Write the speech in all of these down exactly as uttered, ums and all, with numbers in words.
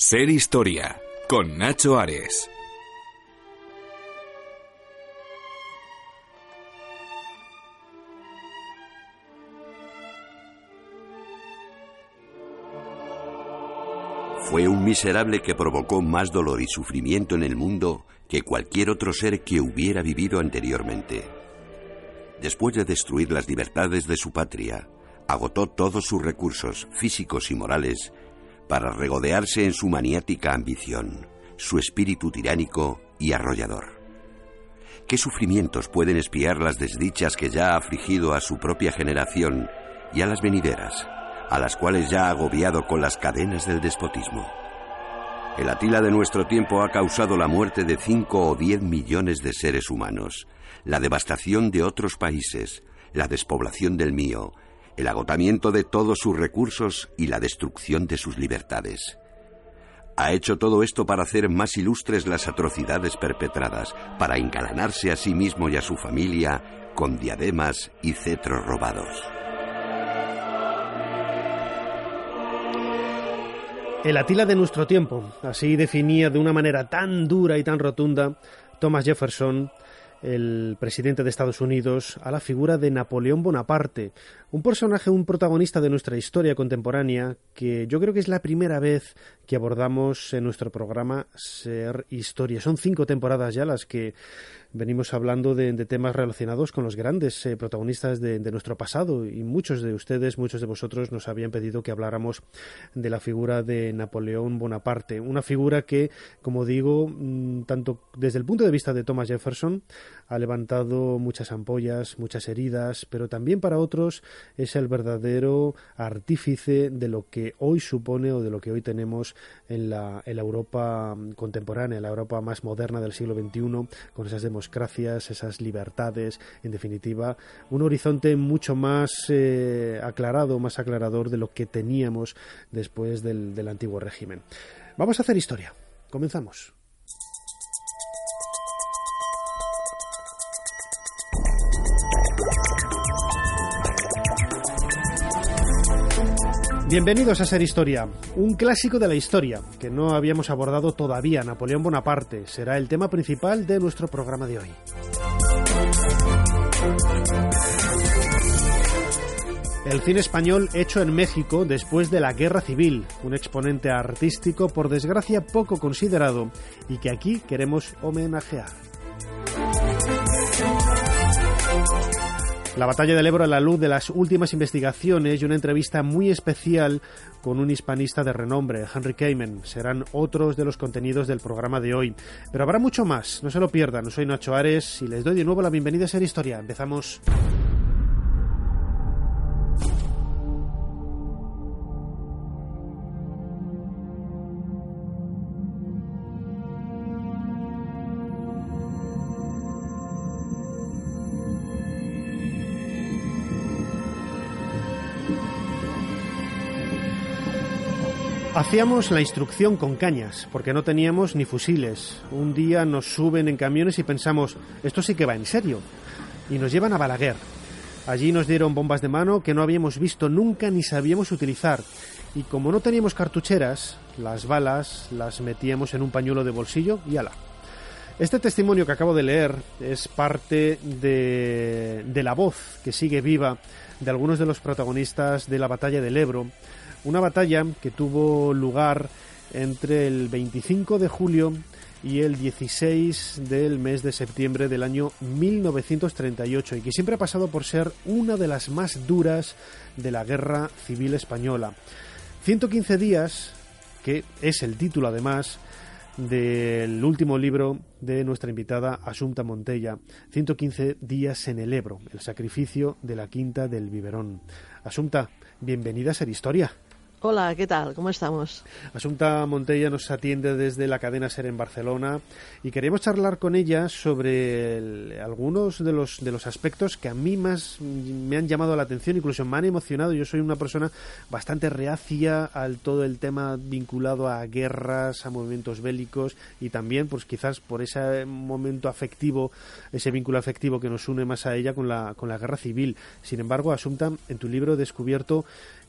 Ser Historia, con Nacho Ares. Fue un miserable que provocó más dolor y sufrimiento en el mundo que cualquier otro ser que hubiera vivido anteriormente. Después de destruir las libertades de su patria, agotó todos sus recursos físicos y morales para regodearse en su maniática ambición, su espíritu tiránico y arrollador. ¿Qué sufrimientos pueden expiar las desdichas que ya ha afligido a su propia generación y a las venideras, a las cuales ya ha agobiado con las cadenas del despotismo? El Atila de nuestro tiempo ha causado la muerte de cinco o diez millones de seres humanos, la devastación de otros países, la despoblación del mío, el agotamiento de todos sus recursos y la destrucción de sus libertades. Ha hecho todo esto para hacer más ilustres las atrocidades perpetradas, para engalanarse a sí mismo y a su familia con diademas y cetros robados. El Atila de nuestro tiempo, así definía de una manera tan dura y tan rotunda Thomas Jefferson, el presidente de Estados Unidos, a la figura de Napoleón Bonaparte, un personaje, un protagonista de nuestra historia contemporánea que yo creo que es la primera vez que abordamos en nuestro programa Ser Historia. Son cinco temporadas ya las que venimos hablando de, de temas relacionados con los grandes eh, protagonistas de, de nuestro pasado, y muchos de ustedes, muchos de vosotros nos habían pedido que habláramos de la figura de Napoleón Bonaparte, una figura que, como digo, mmm, tanto desde el punto de vista de Thomas Jefferson, ha levantado muchas ampollas, muchas heridas, pero también para otros es el verdadero artífice de lo que hoy supone o de lo que hoy tenemos en la, en la Europa contemporánea, en la Europa más moderna del siglo veintiuno, con esas democracias, esas libertades, en definitiva, un horizonte mucho más eh, aclarado, más aclarador de lo que teníamos después del, del antiguo régimen. Vamos a hacer historia. Comenzamos. Bienvenidos a Ser Historia, un clásico de la historia que no habíamos abordado todavía. Napoleón Bonaparte será el tema principal de nuestro programa de hoy. El cine español hecho en México después de la Guerra Civil, un exponente artístico por desgracia poco considerado y que aquí queremos homenajear. La batalla del Ebro a la luz de las últimas investigaciones y una entrevista muy especial con un hispanista de renombre, Henry Kamen, serán otros de los contenidos del programa de hoy. Pero habrá mucho más, no se lo pierdan. Soy Nacho Ares y les doy de nuevo la bienvenida a Ser Historia. Empezamos. Hacíamos la instrucción con cañas, porque no teníamos ni fusiles. Un día nos suben en camiones y pensamos, esto sí que va en serio. Y nos llevan a Balaguer. Allí nos dieron bombas de mano que no habíamos visto nunca ni sabíamos utilizar. Y como no teníamos cartucheras, las balas las metíamos en un pañuelo de bolsillo y ala. Este testimonio que acabo de leer es parte de, de la voz que sigue viva de algunos de los protagonistas de la batalla del Ebro. Una batalla que tuvo lugar entre el veinticinco de julio y el dieciséis del mes de septiembre del año mil novecientos treinta y ocho y que siempre ha pasado por ser una de las más duras de la Guerra Civil Española. ciento quince días, que es el título además del último libro de nuestra invitada Assumpta Montella, ciento quince días en el Ebro, el sacrificio de la Quinta del Biberón. Assumpta, bienvenida a Ser Historia. Hola, ¿qué tal? ¿Cómo estamos? Assumpta Montella nos atiende desde la cadena SER en Barcelona y queríamos charlar con ella sobre el, algunos de los de los aspectos que a mí más me han llamado la atención, incluso me han emocionado. Yo soy una persona bastante reacia al todo el tema vinculado a guerras, a movimientos bélicos y también, pues quizás por ese momento afectivo, ese vínculo afectivo que nos une más a ella con la con la guerra civil. Sin embargo, Assumpta, en tu libro he descubierto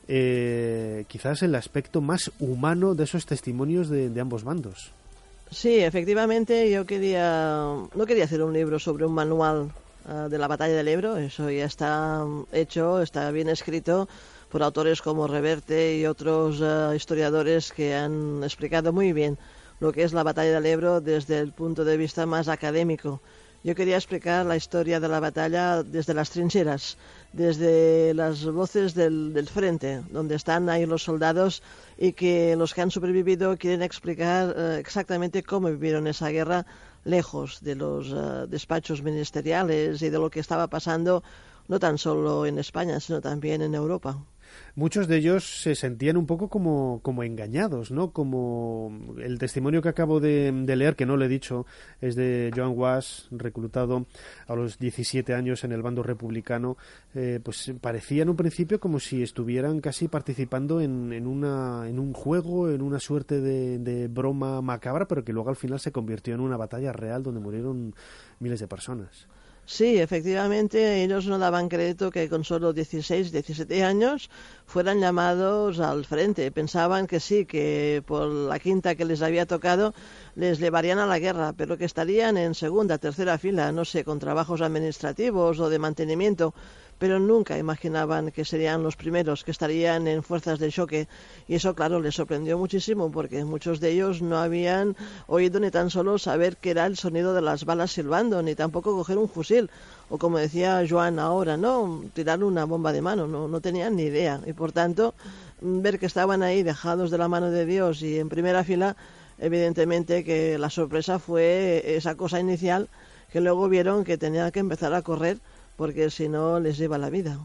eh, quizás el aspecto más humano de esos testimonios de, de ambos bandos. Sí, efectivamente, yo quería, no quería hacer un libro sobre un manual uh, de la batalla del Ebro, eso ya está hecho, está bien escrito por autores como Reverte y otros uh, historiadores que han explicado muy bien lo que es la batalla del Ebro desde el punto de vista más académico. Yo quería explicar la historia de la batalla desde las trincheras, desde las voces del, del frente, donde están ahí los soldados y que los que han sobrevivido quieren explicar eh, exactamente cómo vivieron esa guerra lejos de los uh, despachos ministeriales y de lo que estaba pasando no tan solo en España, sino también en Europa. Muchos de ellos se sentían un poco como, como engañados, ¿no? Como el testimonio que acabo de, de leer, que no le he dicho, es de Joan Was, reclutado a los diecisiete años en el bando republicano. Eh, pues parecía en un principio como si estuvieran casi participando en, en, una, en un juego, en una suerte de, de broma macabra, pero que luego al final se convirtió en una batalla real donde murieron miles de personas. Sí, efectivamente, ellos no daban crédito que con solo dieciséis, diecisiete años fueran llamados al frente. Pensaban que sí, que por la quinta que les había tocado les llevarían a la guerra, pero que estarían en segunda, tercera fila, no sé, con trabajos administrativos o de mantenimiento, pero nunca imaginaban que serían los primeros, que estarían en fuerzas de choque. Y eso, claro, les sorprendió muchísimo, porque muchos de ellos no habían oído ni tan solo saber qué era el sonido de las balas silbando, ni tampoco coger un fusil, o como decía Joan ahora, no tirar una bomba de mano, no, no tenían ni idea. Y por tanto, ver que estaban ahí dejados de la mano de Dios y en primera fila, evidentemente que la sorpresa fue esa cosa inicial, que luego vieron que tenían que empezar a correr, porque si no les lleva la vida.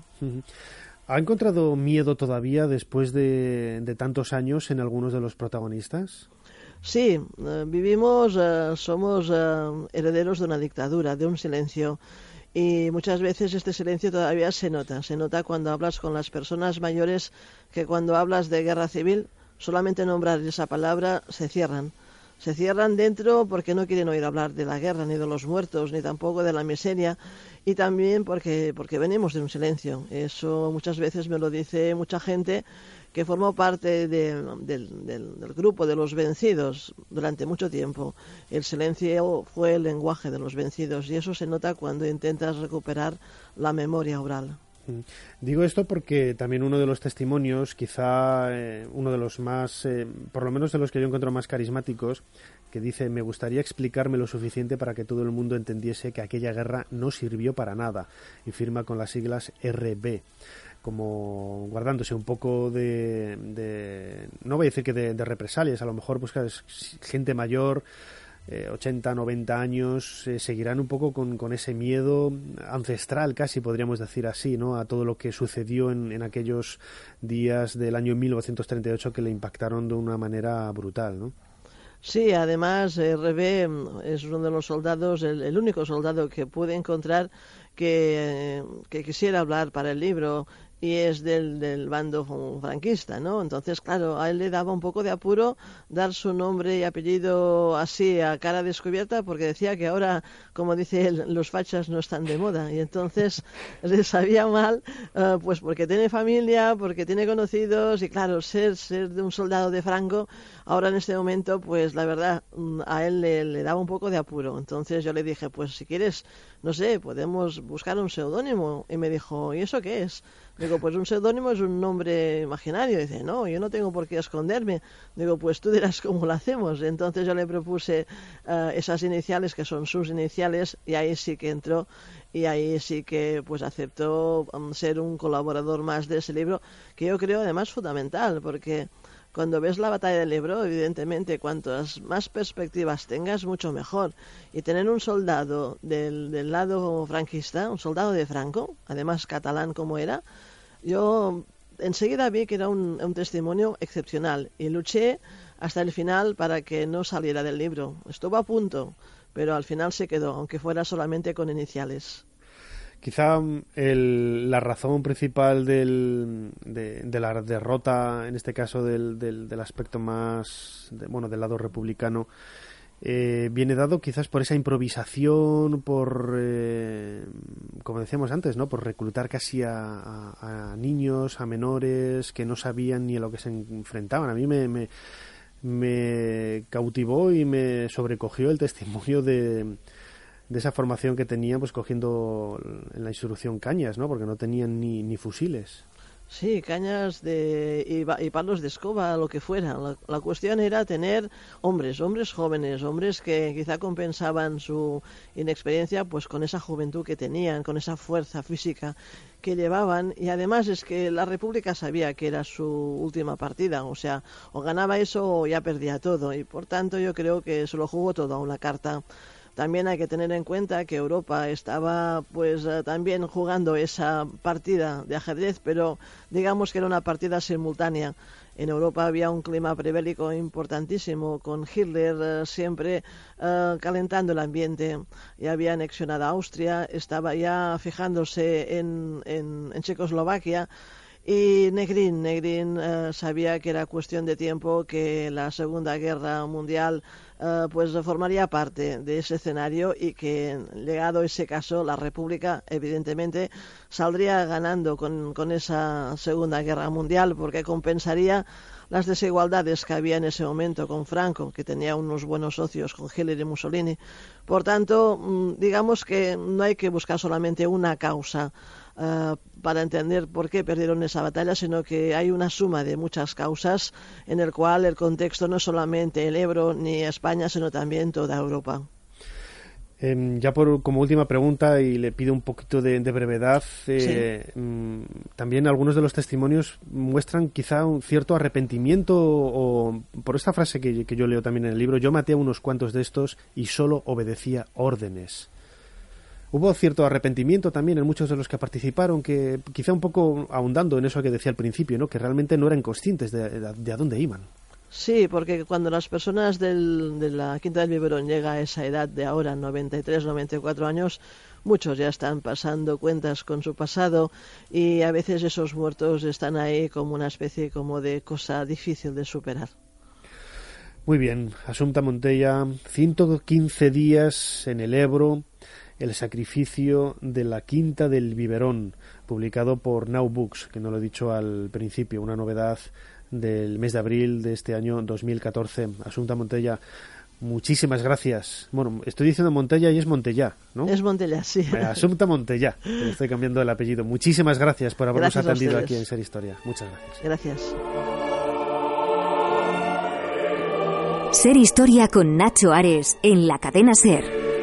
¿Ha encontrado miedo todavía después de, de tantos años en algunos de los protagonistas? Sí, eh, vivimos, eh, somos eh, herederos de una dictadura, de un silencio, y muchas veces este silencio todavía se nota. Se nota cuando hablas con las personas mayores, que cuando hablas de guerra civil, solamente nombrar esa palabra se cierran. Se cierran dentro porque no quieren oír hablar de la guerra, ni de los muertos, ni tampoco de la miseria, y también porque, porque venimos de un silencio. Eso muchas veces me lo dice mucha gente que formó parte de, del, del, del grupo de los vencidos durante mucho tiempo. El silencio fue el lenguaje de los vencidos, y eso se nota cuando intentas recuperar la memoria oral. Digo esto porque también uno de los testimonios, quizá eh, uno de los más, eh, por lo menos de los que yo encuentro más carismáticos, que dice: me gustaría explicarme lo suficiente para que todo el mundo entendiese que aquella guerra no sirvió para nada, y firma con las siglas R B, como guardándose un poco de, de no voy a decir que de, de represalias, a lo mejor pues es gente mayor, Eh, ochenta, noventa años, eh, seguirán un poco con, con ese miedo ancestral, casi podríamos decir así, ¿no?, a todo lo que sucedió en, en aquellos días del año mil novecientos treinta y ocho que le impactaron de una manera brutal, ¿no? Sí, además R B es uno de los soldados, el, el único soldado que pude encontrar que, que quisiera hablar para el libro, y es del, del bando franquista, ¿no? Entonces, claro, a él le daba un poco de apuro dar su nombre y apellido así a cara descubierta, porque decía que ahora, como dice él, los fachas no están de moda, y entonces le sabía mal, uh, pues porque tiene familia, porque tiene conocidos, y claro, ser, ser de un soldado de Franco, ahora en este momento, pues la verdad, a él le, le daba un poco de apuro. Entonces yo le dije, pues si quieres, no sé, podemos buscar un seudónimo. Y me dijo, ¿y eso qué es? Digo, pues un seudónimo es un nombre imaginario. Dice, no, yo no tengo por qué esconderme. Digo, pues tú dirás cómo lo hacemos. Entonces yo le propuse uh, esas iniciales, que son sus iniciales, y ahí sí que entró, y ahí sí que pues aceptó um, ser un colaborador más de ese libro, que yo creo además fundamental, porque cuando ves la batalla del Ebro, evidentemente, cuantas más perspectivas tengas, mucho mejor. Y tener un soldado del, del lado franquista, un soldado de Franco, además catalán como era, yo enseguida vi que era un, un testimonio excepcional, y luché hasta el final para que no saliera del libro. Estuvo a punto, pero al final se quedó, aunque fuera solamente con iniciales. Quizá el, la razón principal del, de, de la derrota, en este caso del, del, del aspecto más, de, bueno, del lado republicano, eh, viene dado quizás por esa improvisación, por, eh, como decíamos antes, ¿no? Por reclutar casi a, a, a niños, a menores que no sabían ni a lo que se enfrentaban. A mí me, me, me cautivó y me sobrecogió el testimonio de, de esa formación que tenían, pues cogiendo en la instrucción cañas, ¿no? Porque no tenían ni, ni fusiles. Sí, cañas de, y, y palos de escoba, lo que fuera. La, la cuestión era tener hombres, hombres jóvenes, hombres que quizá compensaban su inexperiencia pues con esa juventud que tenían, con esa fuerza física que llevaban. Y además es que la República sabía que era su última partida, o sea, o ganaba eso o ya perdía todo. Y por tanto yo creo que se lo jugó todo a una carta. También hay que tener en cuenta que Europa estaba pues uh, también jugando esa partida de ajedrez, pero digamos que era una partida simultánea. En Europa había un clima prebélico importantísimo, con Hitler uh, siempre uh, calentando el ambiente. Ya había anexionado a Austria, estaba ya fijándose en, en, en Checoslovaquia. Y Negrín, Negrín uh, sabía que era cuestión de tiempo, que la Segunda Guerra Mundial uh, pues formaría parte de ese escenario y que, llegado ese caso, la República evidentemente saldría ganando con, con esa Segunda Guerra Mundial, porque compensaría las desigualdades que había en ese momento con Franco, que tenía unos buenos socios con Hitler y Mussolini. Por tanto, digamos que no hay que buscar solamente una causa Uh, para entender por qué perdieron esa batalla, sino que hay una suma de muchas causas en el cual el contexto no es solamente el Ebro ni España, sino también toda Europa. Eh, ya por como última pregunta, y le pido un poquito de, de brevedad, eh, sí. mmm, también algunos de los testimonios muestran quizá un cierto arrepentimiento, o, o por esta frase que, que yo leo también en el libro: yo maté a unos cuantos de estos y solo obedecía órdenes. Hubo cierto arrepentimiento también en muchos de los que participaron, que quizá un poco ahondando en eso que decía al principio, ¿no? Que realmente no eran conscientes de, de, de a dónde iban. Sí, porque cuando las personas del, de la Quinta del Biberón llega a esa edad de ahora, noventa y tres, noventa y cuatro años, muchos ya están pasando cuentas con su pasado, y a veces esos muertos están ahí como una especie como de cosa difícil de superar. Muy bien, Assumpta Montella, ciento quince días en el Ebro, el sacrificio de la Quinta del Biberón, publicado por Now Books, que no lo he dicho al principio, una novedad del mes de abril de este año dos mil catorce. Assumpta Montella, muchísimas gracias. Bueno, estoy diciendo Montella y es Montellá, ¿no? Es Montellá, sí. Eh, Assumpta Montellá, estoy cambiando el apellido. Muchísimas gracias por habernos gracias atendido aquí en Ser Historia. Muchas gracias. Gracias. Ser Historia con Nacho Ares en la cadena SER.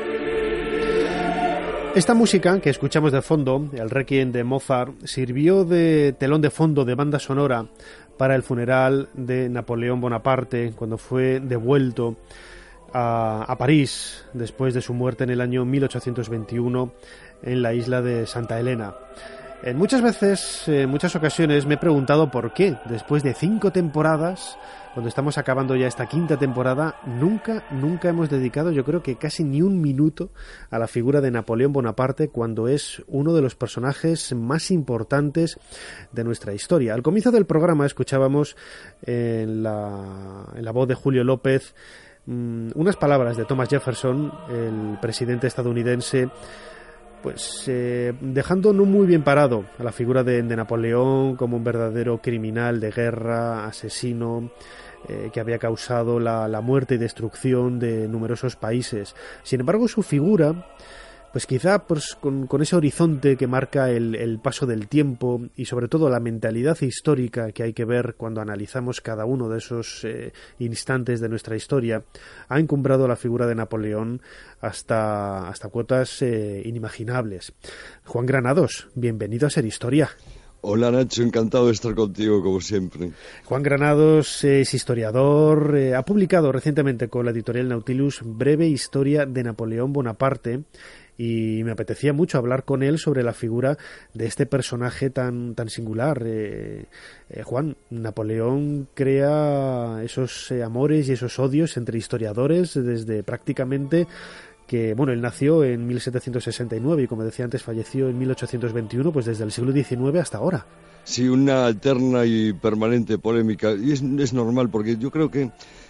Esta música que escuchamos de fondo, el Requiem de Mozart, sirvió de telón de fondo, de banda sonora, para el funeral de Napoleón Bonaparte, cuando fue devuelto a, a París después de su muerte en el año mil ochocientos veintiuno en la isla de Santa Elena. En muchas veces, en muchas ocasiones me he preguntado por qué, después de cinco temporadas, cuando estamos acabando ya esta quinta temporada, nunca, nunca hemos dedicado, yo creo que casi ni un minuto, a la figura de Napoleón Bonaparte, cuando es uno de los personajes más importantes de nuestra historia. Al comienzo del programa escuchábamos en la, en la voz de Julio López mmm, unas palabras de Thomas Jefferson, el presidente estadounidense, pues eh, dejando no muy bien parado a la figura de, de Napoleón como un verdadero criminal de guerra, asesino, eh, que había causado la, la muerte y destrucción de numerosos países. Sin embargo, su figura, pues quizá pues, con, con ese horizonte que marca el, el paso del tiempo y sobre todo la mentalidad histórica que hay que ver cuando analizamos cada uno de esos eh, instantes de nuestra historia, ha encumbrado la figura de Napoleón hasta, hasta cuotas eh, inimaginables. Juan Granados, bienvenido a Ser Historia. Hola Nacho, encantado de estar contigo como siempre. Juan Granados es historiador, eh, ha publicado recientemente con la editorial Nautilus Breve Historia de Napoleón Bonaparte, y me apetecía mucho hablar con él sobre la figura de este personaje tan, tan singular. Eh, eh, Juan, Napoleón crea esos eh, amores y esos odios entre historiadores desde prácticamente que, bueno, él nació en mil setecientos sesenta y nueve y, como decía antes, falleció en mil ochocientos veintiuno, pues desde el siglo diecinueve hasta ahora. Sí, una eterna y permanente polémica, y es, es normal, porque yo creo que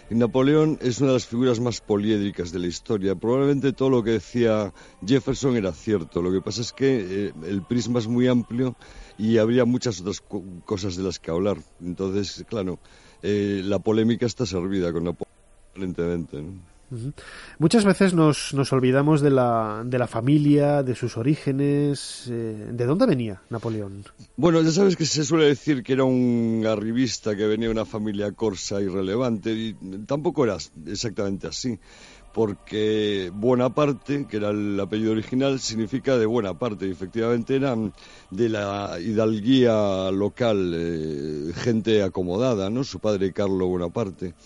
Napoleón es una de las figuras más poliédricas de la historia. Probablemente todo lo que decía Jefferson era cierto. Lo que pasa es que eh, el prisma es muy amplio y habría muchas otras co- cosas de las que hablar. Entonces, claro, eh, la polémica está servida con Napoleón, aparentemente, ¿no? Uh-huh. Muchas veces nos, nos olvidamos de la, de la familia, de sus orígenes. Eh, ¿De dónde venía Napoleón? Bueno, ya sabes que se suele decir que era un arribista, que venía de una familia corsa irrelevante, y tampoco era exactamente así, porque Bonaparte, que era el apellido original, significa de buena parte, y efectivamente eran de la hidalguía local, eh, gente acomodada, ¿no? Su padre, Carlo Bonaparte,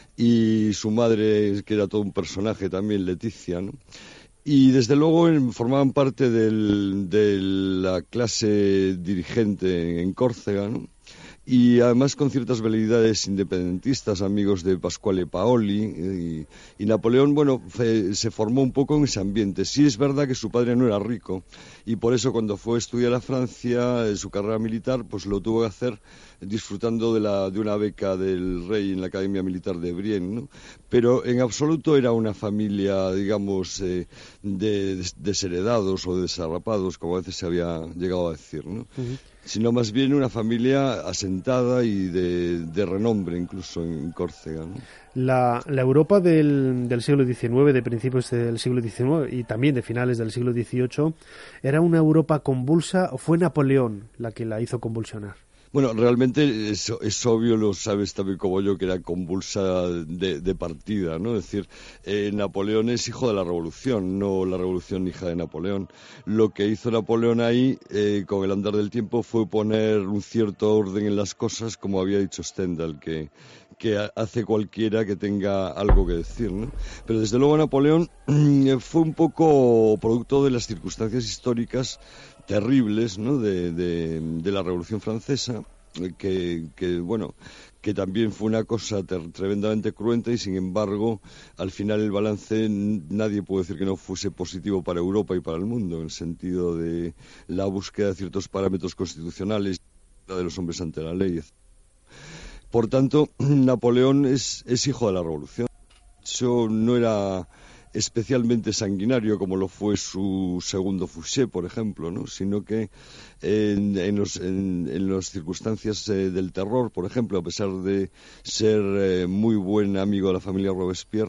y su madre, que era todo un personaje también, Leticia, ¿no? Y desde luego formaban parte del, de la clase dirigente en Córcega, ¿no? Y además con ciertas veleidades independentistas, amigos de Pasquale Paoli, y, y Napoleón, bueno, fe, se formó un poco en ese ambiente. Sí es verdad que su padre no era rico, y por eso cuando fue a estudiar a Francia, en su carrera militar, pues lo tuvo que hacer disfrutando de, la, de una beca del rey en la Academia Militar de Brienne, ¿no? Pero en absoluto era una familia, digamos, eh, de, de desheredados o desarrapados, como a veces se había llegado a decir, ¿no? Uh-huh. Sino más bien una familia asentada y de, de renombre incluso en Córcega, ¿no? La, la Europa del, del siglo diecinueve, de principios del siglo diecinueve y también de finales del siglo dieciocho, ¿era una Europa convulsa o fue Napoleón la que la hizo convulsionar? Bueno, realmente es, es obvio, lo sabes también como yo, que era convulsa de, de partida, ¿no? Es decir, eh, Napoleón es hijo de la Revolución, no la Revolución hija de Napoleón. Lo que hizo Napoleón ahí, eh, con el andar del tiempo, fue poner un cierto orden en las cosas, como había dicho Stendhal, que, que hace cualquiera que tenga algo que decir, ¿no? Pero desde luego Napoleón fue un poco producto de las circunstancias históricas terribles, ¿no? de, de, de la Revolución Francesa, que, que bueno, que también fue una cosa ter- tremendamente cruenta, y sin embargo, al final el balance nadie puede decir que no fuese positivo para Europa y para el mundo, en el sentido de la búsqueda de ciertos parámetros constitucionales de los hombres ante la ley. Por tanto, Napoleón es, es hijo de la Revolución. Eso no era especialmente sanguinario como lo fue su segundo Fouché, por ejemplo, ¿no? Sino que en, en, los, en, en las circunstancias eh, del terror, por ejemplo, a pesar de ser eh, muy buen amigo de la familia Robespierre,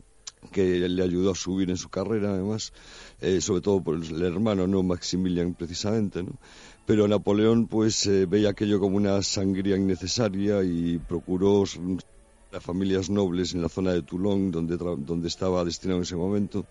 que le ayudó a subir en su carrera, además, eh, sobre todo por el hermano, no Maximilian, precisamente, ¿no? Pero Napoleón, pues, eh, veía aquello como una sangría innecesaria y procuró a familias nobles en la zona de Toulon, donde, donde estaba destinado en ese momento,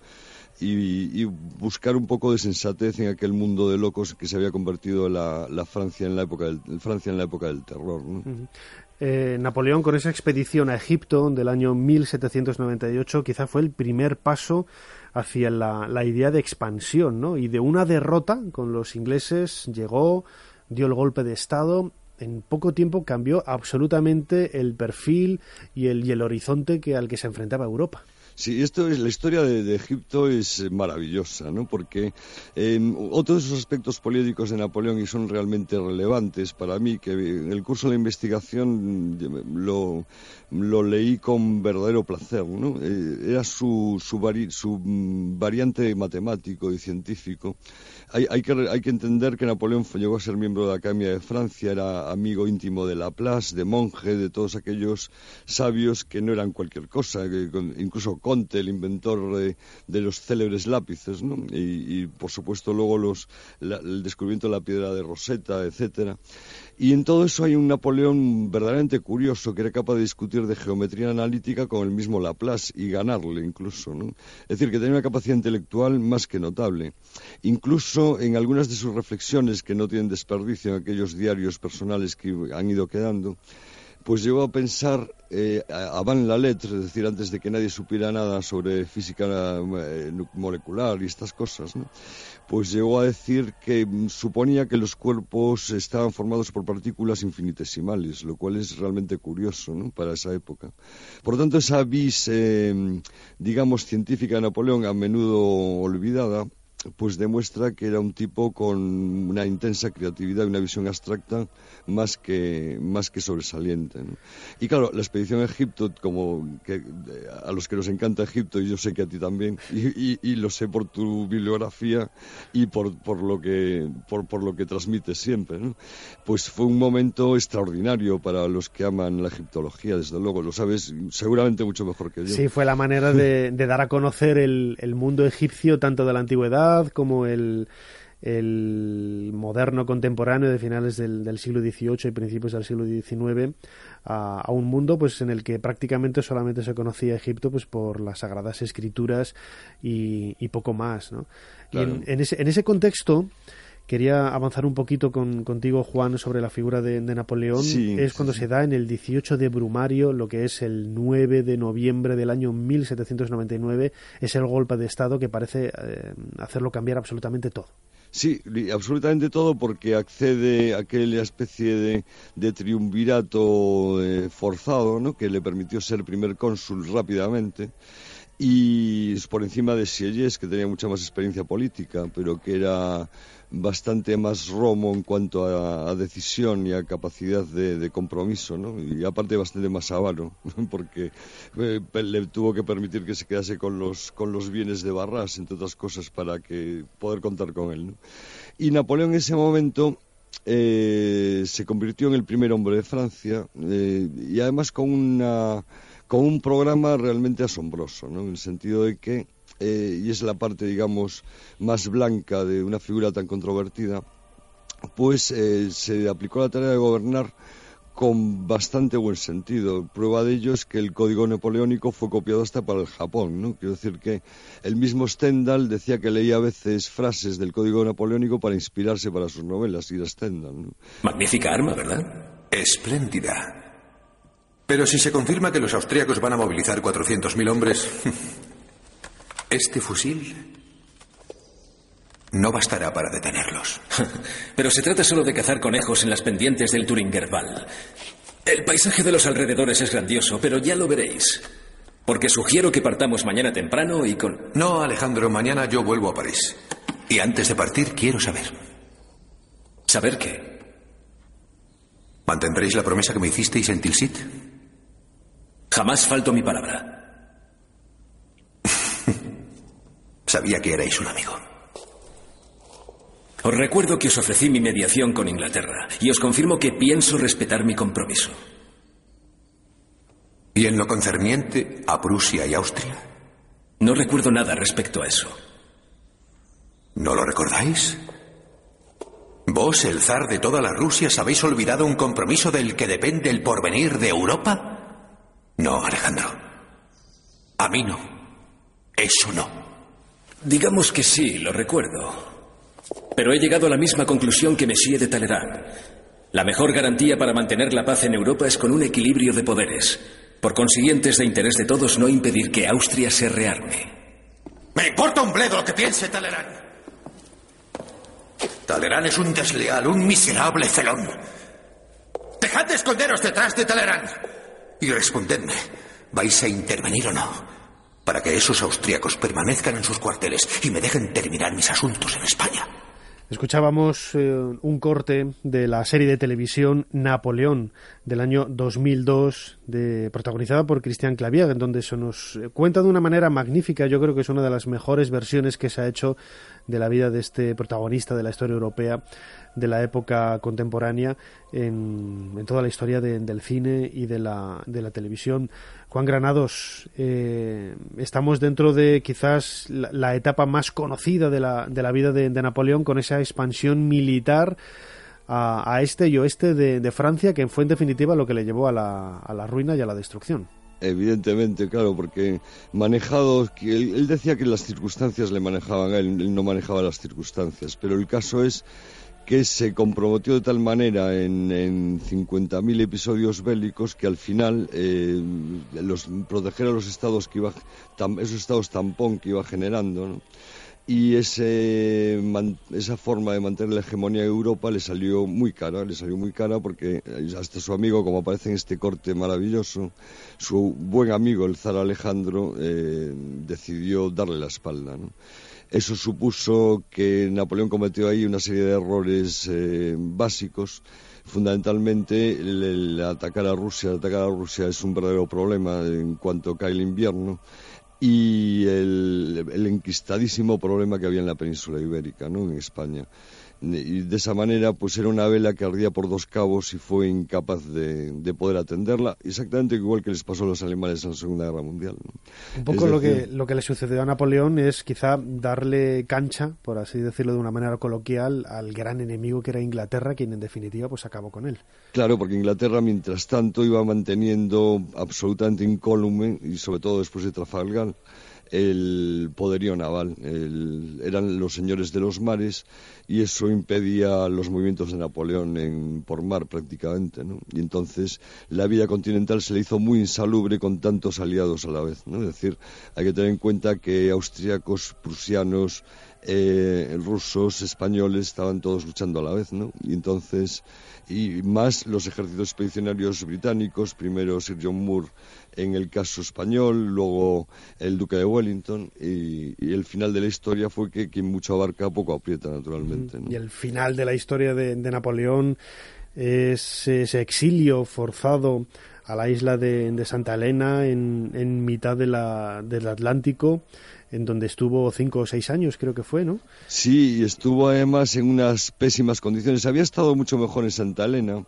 y, y buscar un poco de sensatez en aquel mundo de locos que se había convertido la, la Francia en la época del, Francia en la época del terror, ¿no? Uh-huh. eh, Napoleón, con esa expedición a Egipto del año mil setecientos noventa y ocho, quizá fue el primer paso hacia la, la idea de expansión, ¿no? Y de una derrota con los ingleses llegó, dio el golpe de Estado. En poco tiempo cambió absolutamente el perfil y el, y el horizonte que, al que se enfrentaba Europa. Sí, esto es la historia de, de Egipto es maravillosa, ¿no? Porque eh, otros de esos aspectos políticos de Napoleón, y son realmente relevantes para mí, que en el curso de la investigación lo, lo leí con verdadero placer, ¿no? Eh, era su, su, vari, su variante matemático y científico. Hay, hay, que, hay que entender que Napoleón llegó a ser miembro de la Academia de Francia, era amigo íntimo de Laplace, de Monge, de todos aquellos sabios que no eran cualquier cosa, que incluso Conte, el inventor de, de los célebres lápices, ¿no? Y, y por supuesto luego los, la, el descubrimiento de la piedra de Rosetta, etcétera. Y en todo eso hay un Napoleón verdaderamente curioso, que era capaz de discutir de geometría analítica con el mismo Laplace y ganarle incluso, ¿no? Es decir, que tenía una capacidad intelectual más que notable. Incluso en algunas de sus reflexiones, que no tienen desperdicio en aquellos diarios personales que han ido quedando, pues llegó a pensar eh, a Van Lalettre, es decir, antes de que nadie supiera nada sobre física eh, molecular y estas cosas, ¿no? Pues llegó a decir que suponía que los cuerpos estaban formados por partículas infinitesimales, lo cual es realmente curioso, ¿no? Para esa época. Por lo tanto, esa vis, eh, digamos, científica de Napoleón, a menudo olvidada, pues demuestra que era un tipo con una intensa creatividad y una visión abstracta más que, más que sobresaliente, ¿no? Y claro, la expedición a Egipto, como que a los que nos encanta Egipto, y yo sé que a ti también, y, y, y lo sé por tu bibliografía y por, por, lo, que, por, por lo que transmites siempre, ¿no? Pues fue un momento extraordinario para los que aman la egiptología, desde luego, lo sabes seguramente mucho mejor que yo. Sí, fue la manera de, de dar a conocer el, el mundo egipcio, tanto de la antigüedad como el, el moderno contemporáneo de finales del, del siglo dieciocho y principios del siglo diecinueve, a, a un mundo pues en el que prácticamente solamente se conocía Egipto pues por las sagradas escrituras y, y poco más, ¿no? Claro. Y en, en, ese, en ese contexto quería avanzar un poquito con, contigo, Juan, sobre la figura de, de Napoleón. Sí, es cuando sí. se da en el dieciocho de Brumario, lo que es el nueve de noviembre del año mil setecientos noventa y nueve, es el golpe de Estado que parece eh, hacerlo cambiar absolutamente todo. Sí, absolutamente todo, porque accede a aquella especie de, de triunvirato eh, forzado, ¿no?, que le permitió ser primer cónsul rápidamente, y por encima de Sieyès, que tenía mucha más experiencia política, pero que era bastante más romo en cuanto a, a decisión y a capacidad de, de compromiso, ¿no? Y aparte bastante más avaro, porque eh, le tuvo que permitir que se quedase con los, con los bienes de Barras, entre otras cosas, para que poder contar con él, ¿no? Y Napoleón en ese momento eh, se convirtió en el primer hombre de Francia, eh, y además con una con un programa realmente asombroso, ¿no? En el sentido de que Eh, y es la parte, digamos, más blanca de una figura tan controvertida, pues eh, se aplicó la tarea de gobernar con bastante buen sentido. Prueba de ello es que el código napoleónico fue copiado hasta para el Japón, ¿no? Quiero decir que el mismo Stendhal decía que leía a veces frases del código napoleónico para inspirarse para sus novelas, y era Stendhal, ¿no? Magnífica arma, ¿verdad? Espléndida. Pero si se confirma que los austríacos van a movilizar cuatrocientos mil hombres... Este fusil no bastará para detenerlos. Pero se trata solo de cazar conejos en las pendientes del Thuringerwald. El paisaje de los alrededores es grandioso, pero ya lo veréis. Porque sugiero que partamos mañana temprano y con... No, Alejandro, mañana yo vuelvo a París. Y antes de partir quiero saber. ¿Saber qué? ¿Mantendréis la promesa que me hicisteis en Tilsit? Jamás falto mi palabra. Sabía que erais un amigo. Os recuerdo que os ofrecí mi mediación con Inglaterra y os confirmo que pienso respetar mi compromiso. ¿Y en lo concerniente a Prusia y Austria? No recuerdo nada respecto a eso. ¿No lo recordáis? ¿Vos, el zar de todas las Rusias, habéis olvidado un compromiso del que depende el porvenir de Europa? No, Alejandro. A mí no. Eso no. Digamos que sí, lo recuerdo. Pero he llegado a la misma conclusión que Messier de Talleyrand. La mejor garantía para mantener la paz en Europa es con un equilibrio de poderes. Por consiguiente, es de interés de todos no impedir que Austria se rearme. ¡Me importa un bledo lo que piense Talleyrand! Talleyrand es un desleal, un miserable felón. ¡Dejad de esconderos detrás de Talleyrand! Y respondedme, ¿vais a intervenir o no? Para que esos austríacos permanezcan en sus cuarteles y me dejen terminar mis asuntos en España. Escuchábamos eh, un corte de la serie de televisión Napoleón del año dos mil dos, de, protagonizada por Christian Clavier, en donde se nos cuenta de una manera magnífica. Yo creo que es una de las mejores versiones que se ha hecho de la vida de este protagonista de la historia europea de la época contemporánea en, en toda la historia de, del cine y de la, de la televisión. Juan Granados, eh, estamos dentro de quizás la, la etapa más conocida de la, de la vida de, de Napoleón, con esa expansión militar a, a este y oeste de, de Francia, que fue en definitiva lo que le llevó a la, a la ruina y a la destrucción. Evidentemente, claro, porque manejado, él, él decía que las circunstancias le manejaban a él, él no manejaba las circunstancias, pero el caso es que se comprometió de tal manera en, en cincuenta mil episodios bélicos que al final eh, los, proteger a los estados que iba, tam, esos estados tampón que iba generando, ¿no? y ese, man, esa forma de mantener la hegemonía de Europa le salió muy cara, le salió muy cara porque hasta su amigo, como aparece en este corte maravilloso, su buen amigo, el zar Alejandro, eh, decidió darle la espalda, ¿no? Eso supuso que Napoleón cometió ahí una serie de errores eh, básicos. Fundamentalmente, el, el atacar a Rusia, el atacar a Rusia es un verdadero problema en cuanto cae el invierno, y el, el enquistadísimo problema que había en la península ibérica, ¿no?, en España. Y de esa manera, pues era una vela que ardía por dos cabos y fue incapaz de, de poder atenderla, exactamente igual que les pasó a los alemanes en la Segunda Guerra Mundial, ¿no? Un poco Es lo decir, que lo que le sucedió a Napoleón es quizá darle cancha, por así decirlo de una manera coloquial, al gran enemigo que era Inglaterra, quien en definitiva pues acabó con él. Claro, porque Inglaterra, mientras tanto, iba manteniendo absolutamente incólume, y sobre todo después de Trafalgar, el poderío naval. El, eran los señores de los mares, y eso impedía los movimientos de Napoleón en, por mar prácticamente, ¿no? Y entonces la vida continental se le hizo muy insalubre con tantos aliados a la vez, ¿no? Es decir, hay que tener en cuenta que austríacos, prusianos, eh, rusos, españoles estaban todos luchando a la vez, ¿no? Y entonces, y más los ejércitos expedicionarios británicos, primero Sir John Moore en el caso español, luego el duque de Wellington, y, y el final de la historia fue que quien mucho abarca poco aprieta, naturalmente, ¿no? Y el final de la historia de, de Napoleón es ese exilio forzado a la isla de, de Santa Elena en, en mitad de la, del Atlántico, en donde estuvo cinco o seis años, creo que fue, ¿no? Sí, y estuvo además en unas pésimas condiciones. Había estado mucho mejor en Santa Elena,